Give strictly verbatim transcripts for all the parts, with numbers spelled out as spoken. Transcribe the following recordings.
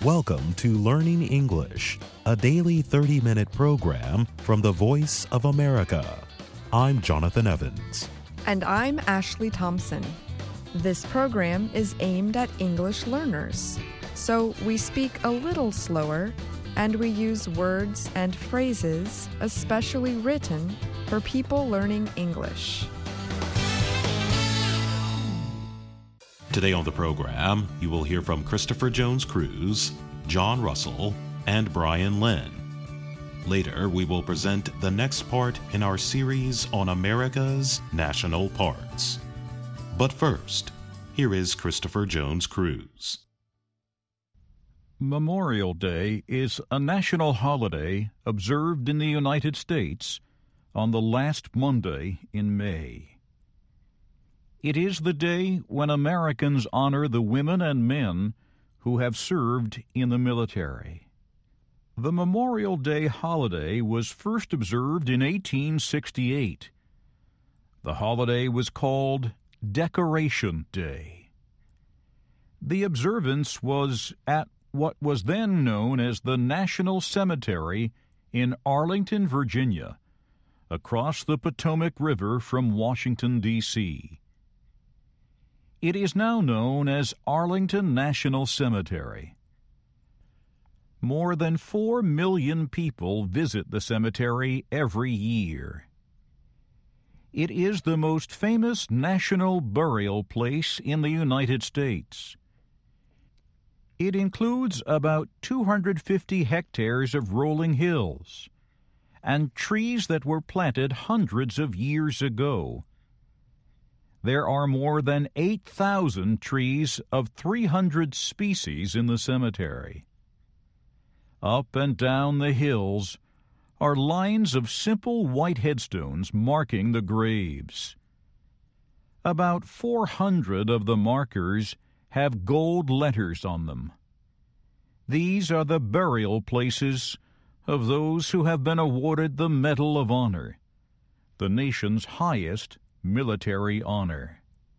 Welcome to Learning English, a daily thirty-minute program from the Voice of America. I'm Jonathan Evans. And I'm Ashley Thompson. This program is aimed at English learners, so we speak a little slower and we use words and phrases especially written for people learning English. Today on the program, you will hear from Christopher Jones-Cruz, John Russell, and Brian Lynn. Later, we will present the next part in our series on America's national parks. But first, here is Christopher Jones-Cruz. Memorial Day is a national holiday observed in the United States on the last Monday in May. It is the day when Americans honor the women and men who have served in the military. The Memorial Day holiday was first observed in eighteen sixty-eight. The holiday was called Decoration Day. The observance was at what was then known as the National Cemetery in Arlington, Virginia, across the Potomac River from Washington, D C It is now known as Arlington National Cemetery. More than four million people visit the cemetery every year. It is the most famous national burial place in the United States. It includes about two hundred fifty hectares of rolling hills and trees that were planted hundreds of years ago. There are more than eight thousand trees of three hundred species in the cemetery. Up and down the hills are lines of simple white headstones marking the graves. About four hundred of the markers have gold letters on them. These are the burial places of those who have been awarded the Medal of Honor, the nation's highest military honor.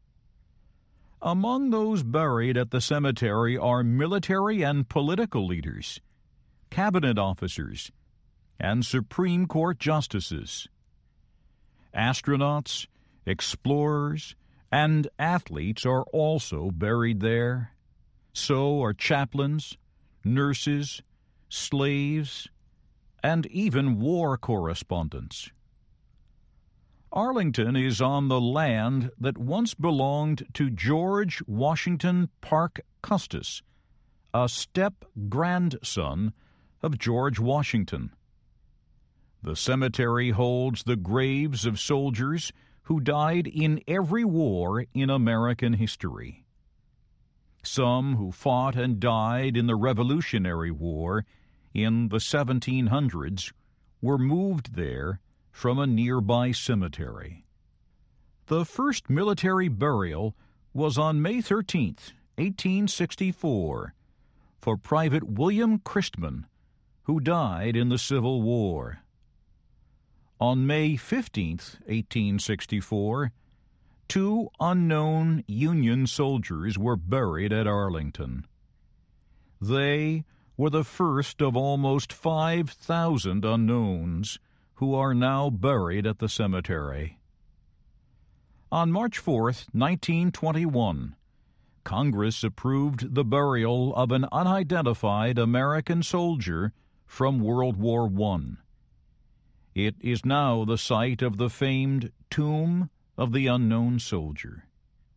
Among those buried at the cemetery are military and political leaders, cabinet officers, and Supreme Court justices. Astronauts, explorers, and athletes are also buried there. So are chaplains, nurses, slaves, and even war correspondents. Arlington is on the land that once belonged to George Washington Parke Custis, a step-grandson of George Washington. The cemetery holds the graves of soldiers who died in every war in American history. Some who fought and died in the Revolutionary War in the seventeen hundreds were moved there from a nearby cemetery. The first military burial was on May thirteenth, eighteen sixty-four, for Private William Christman, who died in the Civil War. On May fifteenth, eighteen sixty-four, two unknown Union soldiers were buried at Arlington. They were the first of almost five thousand unknowns who are now buried at the cemetery. On March fourth, nineteen twenty-one, Congress approved the burial of an unidentified American soldier from World War One. It is now the site of the famed Tomb of the Unknown Soldier.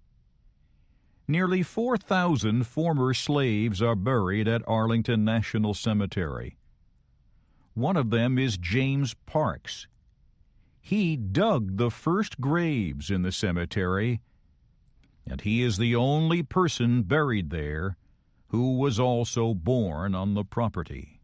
Nearly four thousand former slaves are buried at Arlington National Cemetery. One of them is James Parks. He dug the first graves in the cemetery, and he is the only person buried there who was also born on the property.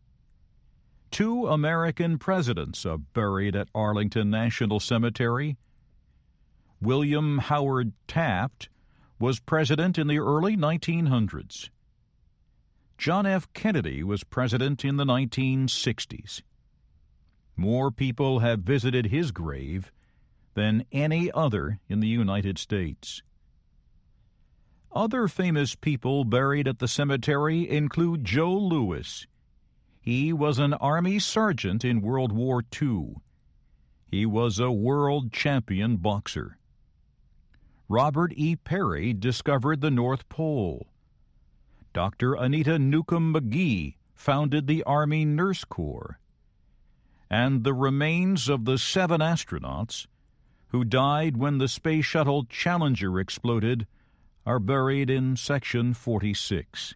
Two American presidents are buried at Arlington National Cemetery. William Howard Taft was president in the early nineteen hundreds. John F. Kennedy was president in the nineteen sixties. More people have visited his grave than any other in the United States. Other famous people buried at the cemetery include Joe Louis. He was an Army sergeant in World War Two. He was a world champion boxer. Robert E. Peary discovered the North Pole. Doctor Anita Newcomb McGee founded the Army Nurse Corps. And the remains of the seven astronauts who died when the Space Shuttle Challenger exploded are buried in Section forty-six.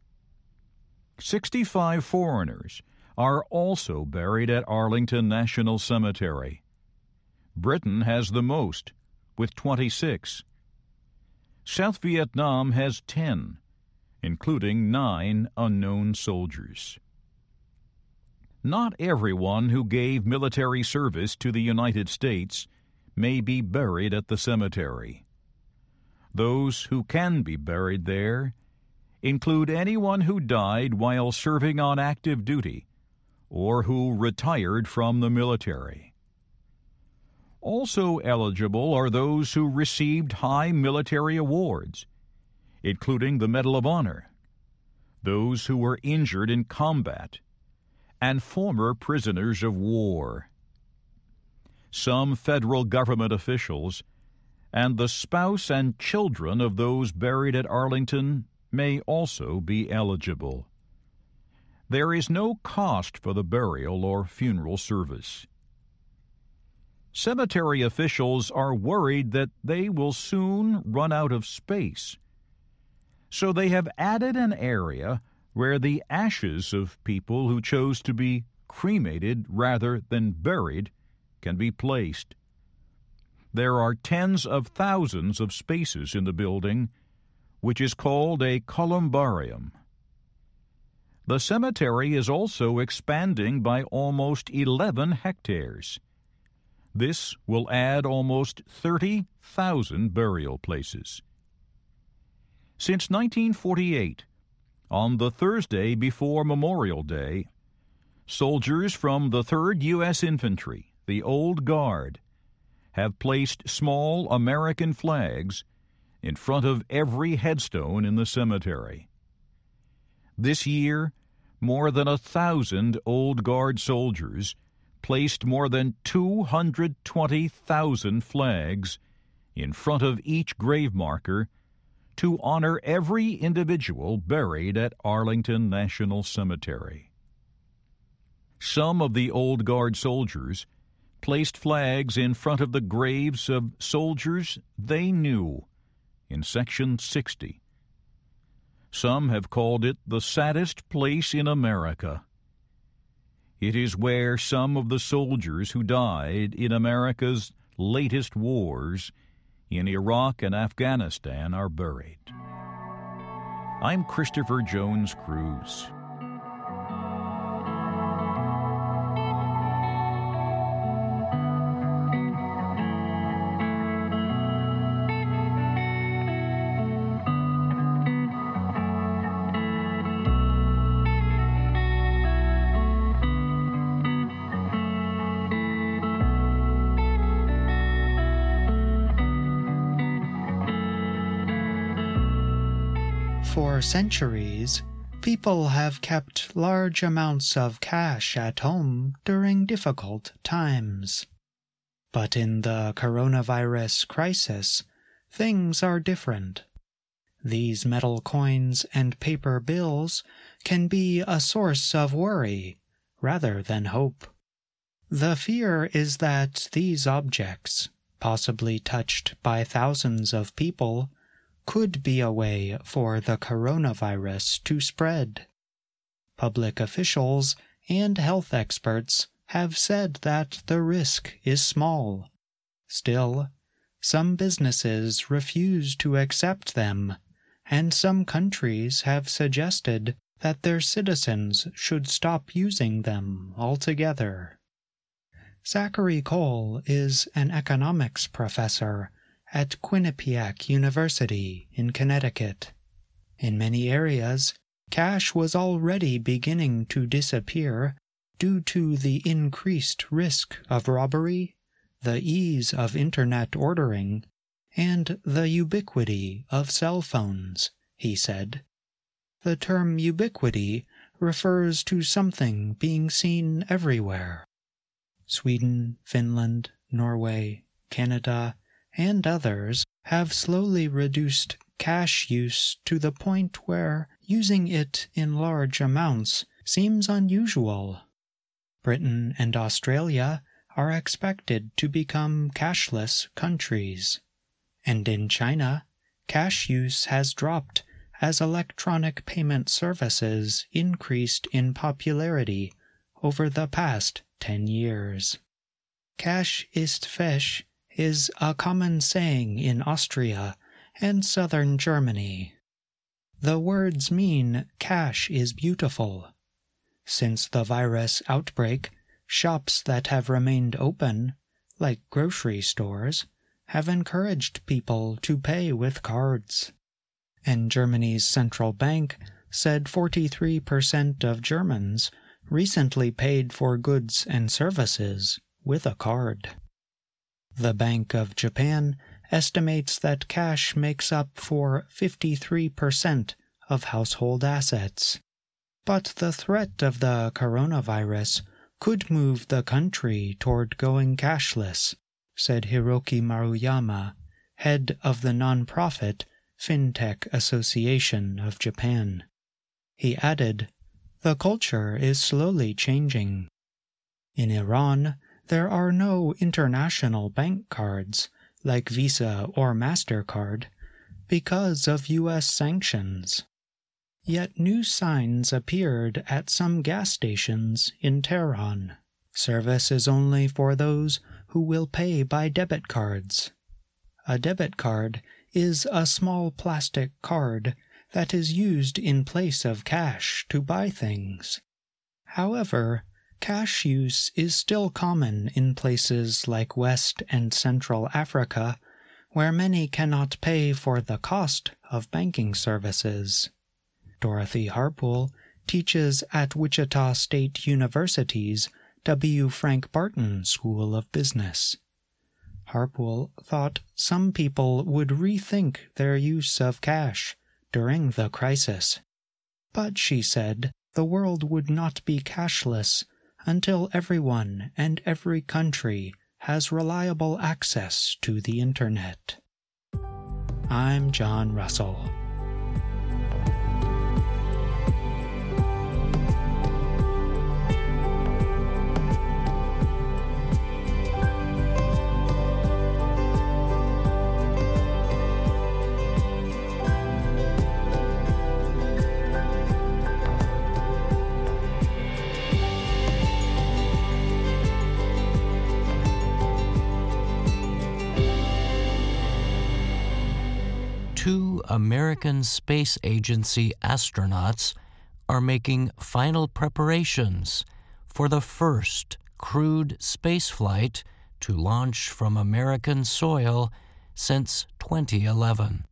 Sixty-five foreigners are also buried at Arlington National Cemetery. Britain has the most, with twenty-six. South Vietnam has ten, including nine unknown soldiers. Not everyone who gave military service to the United States may be buried at the cemetery. Those who can be buried there include anyone who died while serving on active duty or who retired from the military. Also eligible are those who received high military awards, including the Medal of Honor, those who were injured in combat, and former prisoners of war. Some federal government officials and the spouse and children of those buried at Arlington may also be eligible. There is no cost for the burial or funeral service. Cemetery officials are worried that they will soon run out of space, so they have added an area where the ashes of people who chose to be cremated rather than buried can be placed. There are tens of thousands of spaces in the building, which is called a columbarium. The cemetery is also expanding by almost eleven hectares. This will add almost thirty thousand burial places. Since nineteen forty-eight, on the Thursday before Memorial Day, soldiers from the third U S Infantry, the Old Guard, have placed small American flags in front of every headstone in the cemetery. This year, more than a thousand Old Guard soldiers placed more than two hundred twenty thousand flags in front of each grave marker to honor every individual buried at Arlington National Cemetery. Some of the Old Guard soldiers placed flags in front of the graves of soldiers they knew in Section sixty. Some have called it the saddest place in America. It is where some of the soldiers who died in America's latest wars in Iraq and Afghanistan are buried. I'm Christopher Jones Cruz. For centuries, people have kept large amounts of cash at home during difficult times. But in the coronavirus crisis, things are different. These metal coins and paper bills can be a source of worry rather than hope. The fear is that these objects, possibly touched by thousands of people, could be a way for the coronavirus to spread. Public officials and health experts have said that the risk is small. Still, some businesses refuse to accept them, and some countries have suggested that their citizens should stop using them altogether. Zachary Cole is an economics professor at Quinnipiac University in Connecticut. In many areas, cash was already beginning to disappear due to the increased risk of robbery, the ease of internet ordering, and the ubiquity of cell phones, he said. The term ubiquity refers to something being seen everywhere. Sweden, Finland, Norway, Canada, and others have slowly reduced cash use to the point where using it in large amounts seems unusual. Britain and Australia are expected to become cashless countries. And in China, cash use has dropped as electronic payment services increased in popularity over the past ten years. Cash ist Fisch is a common saying in Austria and southern Germany. The words mean cash is beautiful. Since the virus outbreak, shops that have remained open, like grocery stores, have encouraged people to pay with cards. And Germany's central bank said forty-three percent of Germans recently paid for goods and services with a card. The Bank of Japan estimates that cash makes up for fifty-three percent of household assets. But the threat of the coronavirus could move the country toward going cashless, said Hiroki Maruyama, head of the non-profit FinTech Association of Japan. He added, "The culture is slowly changing. In Iran, there are no international bank cards, like Visa or MasterCard, because of U S sanctions. Yet new signs appeared at some gas stations in Tehran. Service is only for those who will pay by debit cards. A debit card is a small plastic card that is used in place of cash to buy things. However, cash use is still common in places like West and Central Africa, where many cannot pay for the cost of banking services." Dorothy Harpool teaches at Wichita State University's W. Frank Barton School of Business. Harpool thought some people would rethink their use of cash during the crisis. But, she said, the world would not be cashless until everyone and every country has reliable access to the Internet. I'm John Russell. Two American Space Agency astronauts are making final preparations for the first crewed spaceflight to launch from American soil since twenty eleven.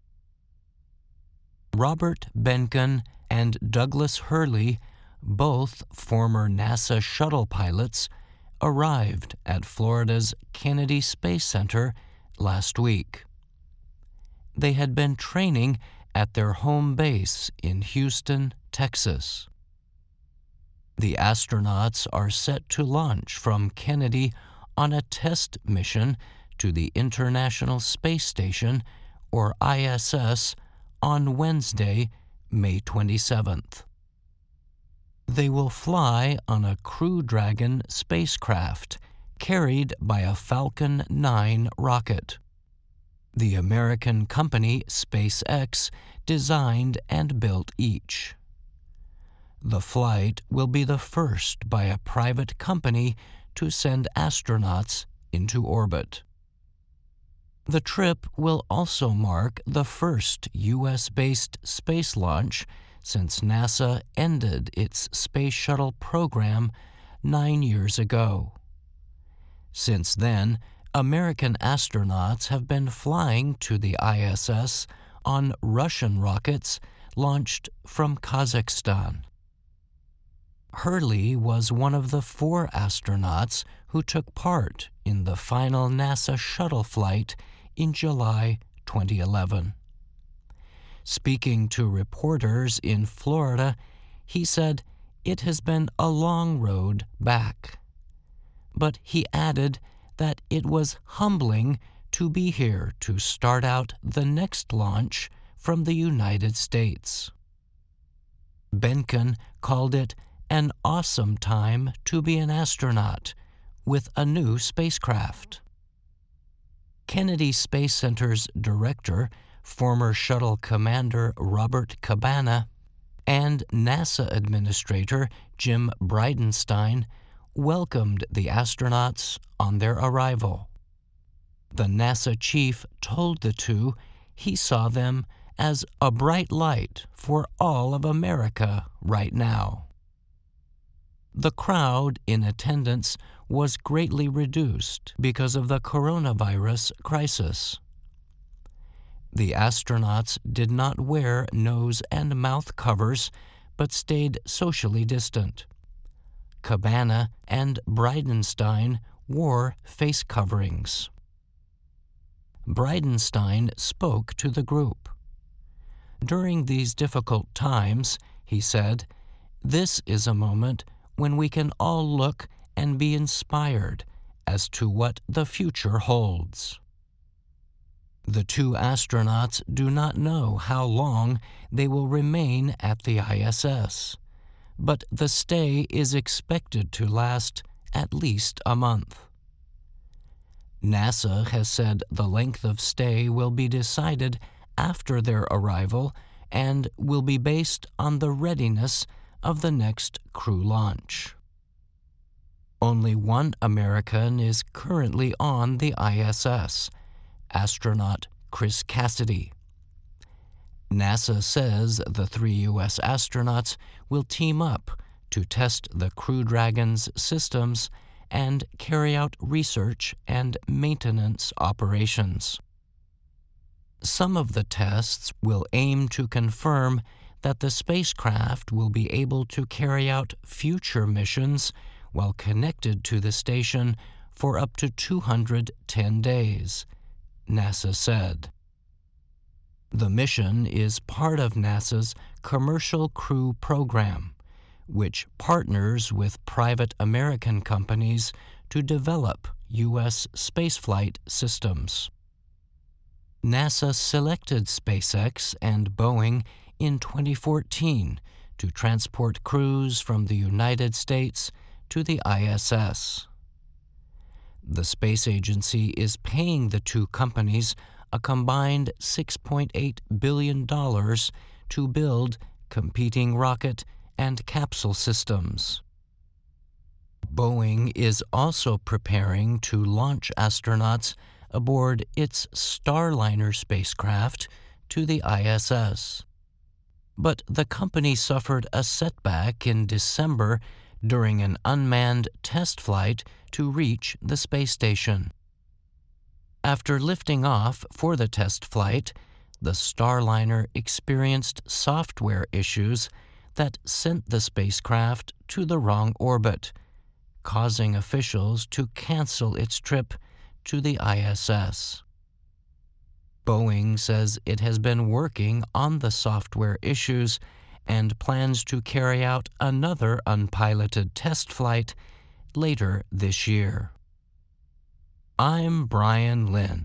Robert Behnken and Douglas Hurley, both former NASA shuttle pilots, arrived at Florida's Kennedy Space Center last week. They had been training at their home base in Houston, Texas. The astronauts are set to launch from Kennedy on a test mission to the International Space Station, or I S S, on Wednesday, May twenty-seventh. They will fly on a Crew Dragon spacecraft carried by a Falcon nine rocket. The American company SpaceX designed and built each. The flight will be the first by a private company to send astronauts into orbit. The trip will also mark the first U S-based space launch since NASA ended its Space Shuttle program nine years ago. Since then, American astronauts have been flying to the I S S on Russian rockets launched from Kazakhstan. Hurley was one of the four astronauts who took part in the final NASA shuttle flight in July twenty eleven. Speaking to reporters in Florida, he said it has been a long road back. But he added that it was humbling to be here to start out the next launch from the United States. Benken called it an awesome time to be an astronaut with a new spacecraft. Kennedy Space Center's director, former shuttle commander Robert Cabana, and NASA administrator Jim Bridenstine welcomed the astronauts on their arrival. The NASA chief told the two he saw them as a bright light for all of America right now. The crowd in attendance was greatly reduced because of the coronavirus crisis. The astronauts did not wear nose and mouth covers, but stayed socially distant. Cabana and Bridenstine wore face coverings. Bridenstine spoke to the group. During these difficult times, he said, this is a moment when we can all look and be inspired as to what the future holds. The two astronauts do not know how long they will remain at the I S S, but the stay is expected to last at least a month. NASA has said the length of stay will be decided after their arrival and will be based on the readiness of the next crew launch. Only one American is currently on the I S S, astronaut Chris Cassidy. NASA says the three U S astronauts will team up to test the Crew Dragon's systems and carry out research and maintenance operations. Some of the tests will aim to confirm that the spacecraft will be able to carry out future missions while connected to the station for up to two hundred ten days, NASA said. The mission is part of NASA's Commercial Crew Program, which partners with private American companies to develop U S spaceflight systems. NASA selected SpaceX and Boeing in twenty fourteen to transport crews from the United States to the I S S. The space agency is paying the two companies a combined six point eight billion dollars to build competing rocket and capsule systems. Boeing is also preparing to launch astronauts aboard its Starliner spacecraft to the I S S. But the company suffered a setback in December during an unmanned test flight to reach the space station. After lifting off for the test flight, the Starliner experienced software issues that sent the spacecraft to the wrong orbit, causing officials to cancel its trip to the I S S. Boeing says it has been working on the software issues and plans to carry out another unpiloted test flight later this year. I'm Brian Lynn.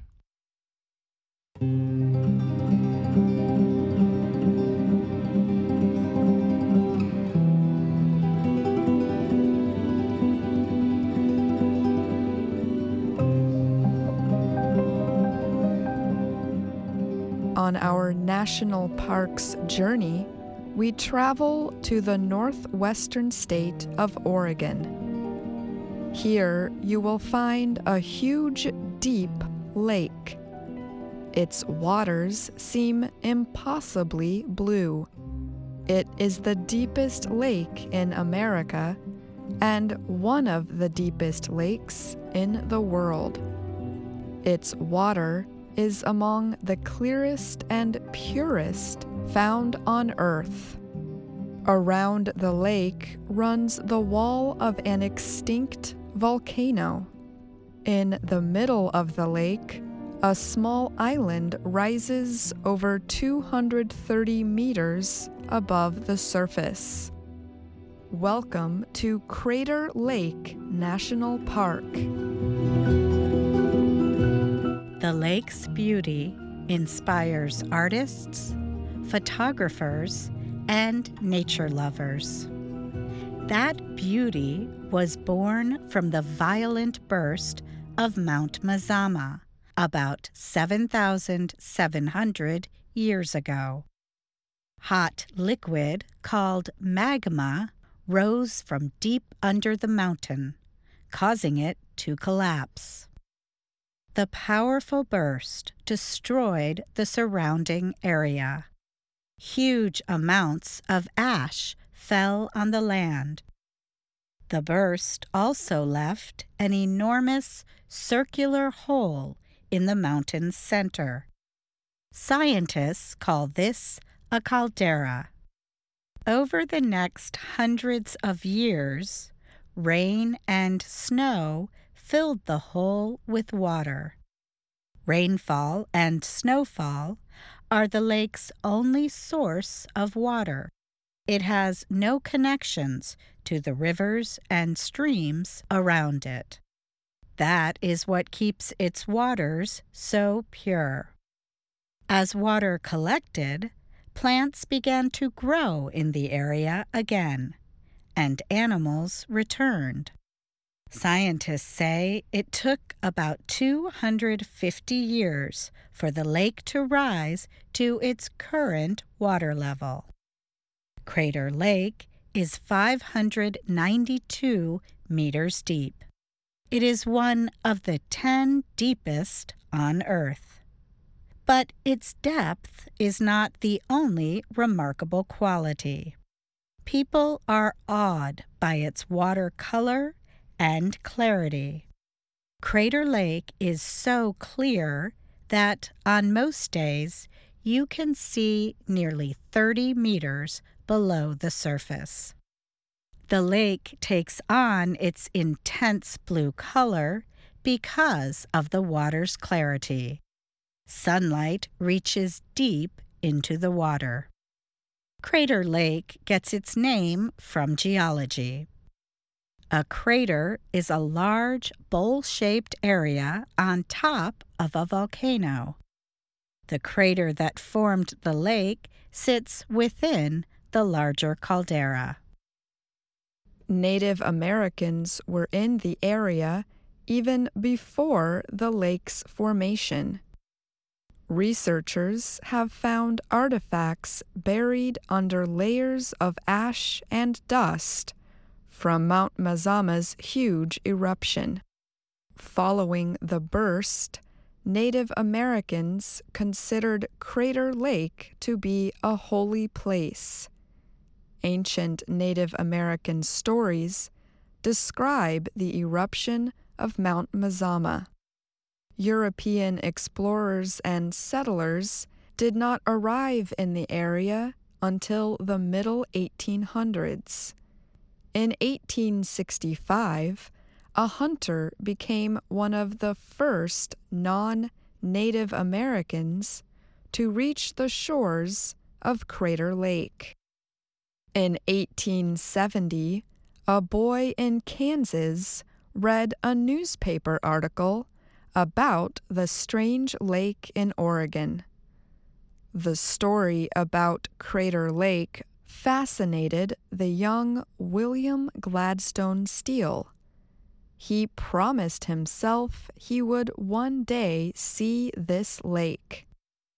On our national parks journey, we travel to the northwestern state of Oregon. Here you will find a huge, deep lake. Its waters seem impossibly blue. It is the deepest lake in America and one of the deepest lakes in the world. Its water is among the clearest and purest found on Earth. Around the lake runs the wall of an extinct volcano. In the middle of the lake, A small island rises over two hundred thirty meters above the surface. Welcome to Crater Lake National Park. The lake's beauty inspires artists, photographers, and nature lovers. That beauty was born from the violent burst of Mount Mazama about seven thousand seven hundred years ago. Hot liquid called magma rose from deep under the mountain, causing it to collapse. The powerful burst destroyed the surrounding area. Huge amounts of ash fell on the land. The burst also left an enormous circular hole in the mountain's center. Scientists call this a caldera. Over the next hundreds of years, rain and snow filled the hole with water. Rainfall and snowfall are the lake's only source of water. It has no connections to the rivers and streams around it. That is what keeps its waters so pure. As water collected, plants began to grow in the area again, and animals returned. Scientists say it took about two hundred fifty years for the lake to rise to its current water level. Crater Lake is five hundred ninety-two meters deep. It is one of the ten deepest on Earth. But its depth is not the only remarkable quality. People are awed by its water color and clarity. Crater Lake is so clear that on most days you can see nearly thirty meters below the surface. The lake takes on its intense blue color because of the water's clarity. Sunlight reaches deep into the water. Crater Lake gets its name from geology. A crater is a large, bowl-shaped area on top of a volcano. The crater that formed the lake sits within the larger caldera. Native Americans were in the area even before the lake's formation. Researchers have found artifacts buried under layers of ash and dust from Mount Mazama's huge eruption. Following the burst, Native Americans considered Crater Lake to be a holy place. Ancient Native American stories describe the eruption of Mount Mazama. European explorers and settlers did not arrive in the area until the middle eighteen hundreds. In eighteen sixty-five, a hunter became one of the first non-Native Americans to reach the shores of Crater Lake. In eighteen seventy, a boy in Kansas read a newspaper article about the strange lake in Oregon. The story about Crater Lake fascinated the young William Gladstone Steele. He promised himself he would one day see this lake.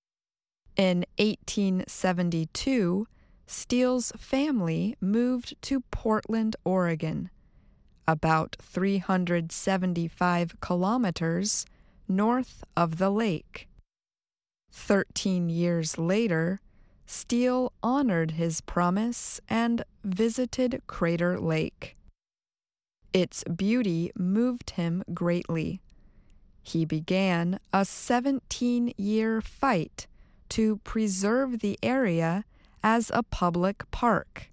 In eighteen seventy-two, Steele's family moved to Portland, Oregon, about three hundred seventy-five kilometers north of the lake. Thirteen years later, Steele honored his promise and visited Crater Lake. Its beauty moved him greatly. He began a seventeen-year fight to preserve the area as a public park.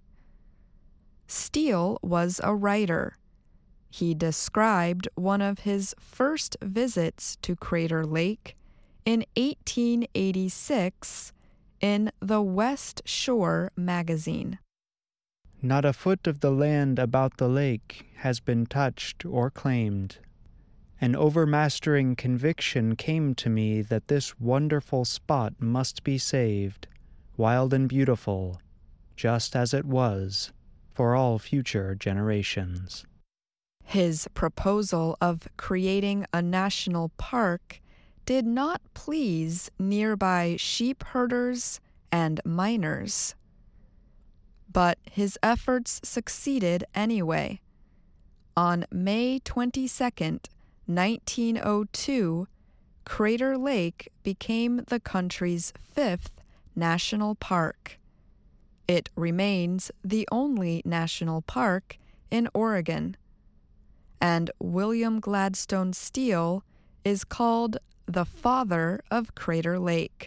Steele was a writer. He described one of his first visits to Crater Lake in eighteen eighty-six in the West Shore magazine. Not a foot of the land about the lake has been touched or claimed. An overmastering conviction came to me that this wonderful spot must be saved, wild and beautiful, just as it was, for all future generations. His proposal of creating a national park did not please nearby sheep herders and miners. But his efforts succeeded anyway. On May twenty-second, nineteen oh two, Crater Lake became the country's fifth national park. It remains the only national park in Oregon. And William Gladstone Steele is called the father of Crater Lake.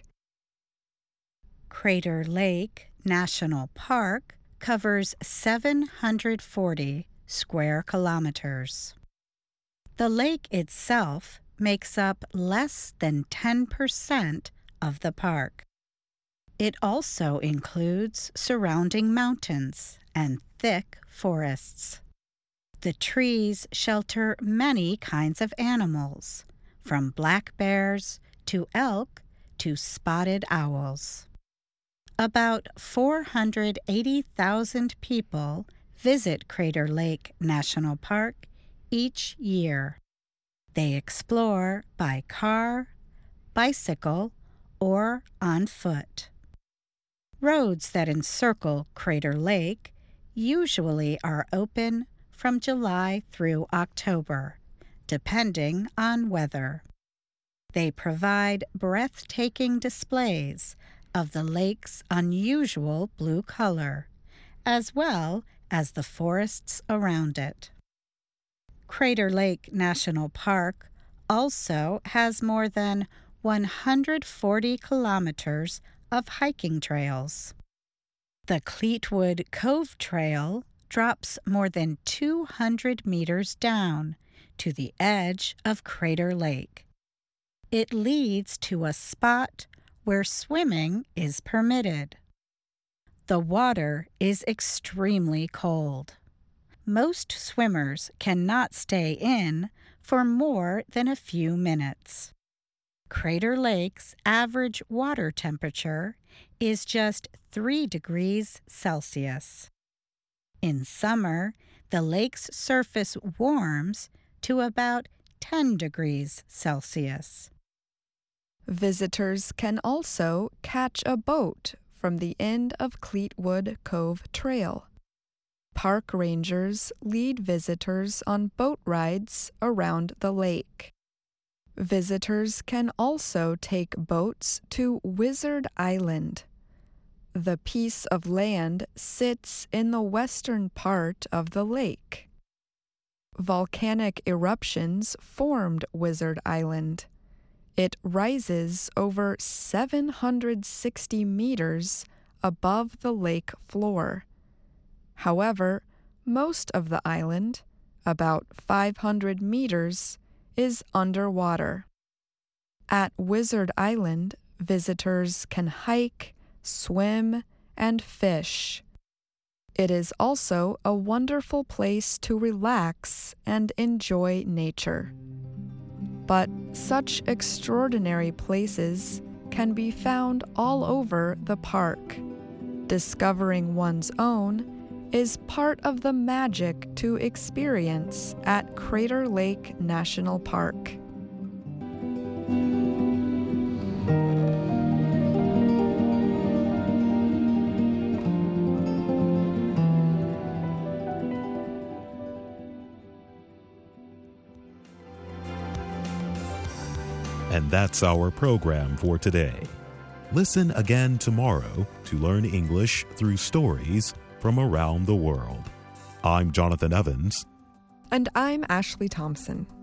Crater Lake National Park covers seven hundred forty square kilometers. The lake itself makes up less than ten percent of the park. It also includes surrounding mountains and thick forests. The trees shelter many kinds of animals, from black bears to elk to spotted owls. About four hundred eighty thousand people visit Crater Lake National Park each year. They explore by car, bicycle, or on foot. Roads that encircle Crater Lake usually are open from July through October, depending on weather. They provide breathtaking displays of the lake's unusual blue color, as well as the forests around it. Crater Lake National Park also has more than one hundred forty kilometers of hiking trails. The Cleetwood Cove Trail drops more than two hundred meters down to the edge of Crater Lake. It leads to a spot where swimming is permitted. The water is extremely cold. Most swimmers cannot stay in for more than a few minutes. Crater Lake's average water temperature is just three degrees Celsius. In summer, the lake's surface warms to about ten degrees Celsius. Visitors can also catch a boat from the end of Cleetwood Cove Trail. Park rangers lead visitors on boat rides around the lake. Visitors can also take boats to Wizard Island. The piece of land sits in the western part of the lake. Volcanic eruptions formed Wizard Island. It rises over seven hundred sixty meters above the lake floor. However, most of the island, about five hundred meters, is underwater. At Wizard Island, visitors can hike, swim, and fish. It is also a wonderful place to relax and enjoy nature. But such extraordinary places can be found all over the park. Discovering one's own is part of the magic to experience at Crater Lake National Park. And that's our program for today. Listen again tomorrow to learn English through stories from around the world. I'm Jonathan Evans. And I'm Ashley Thompson.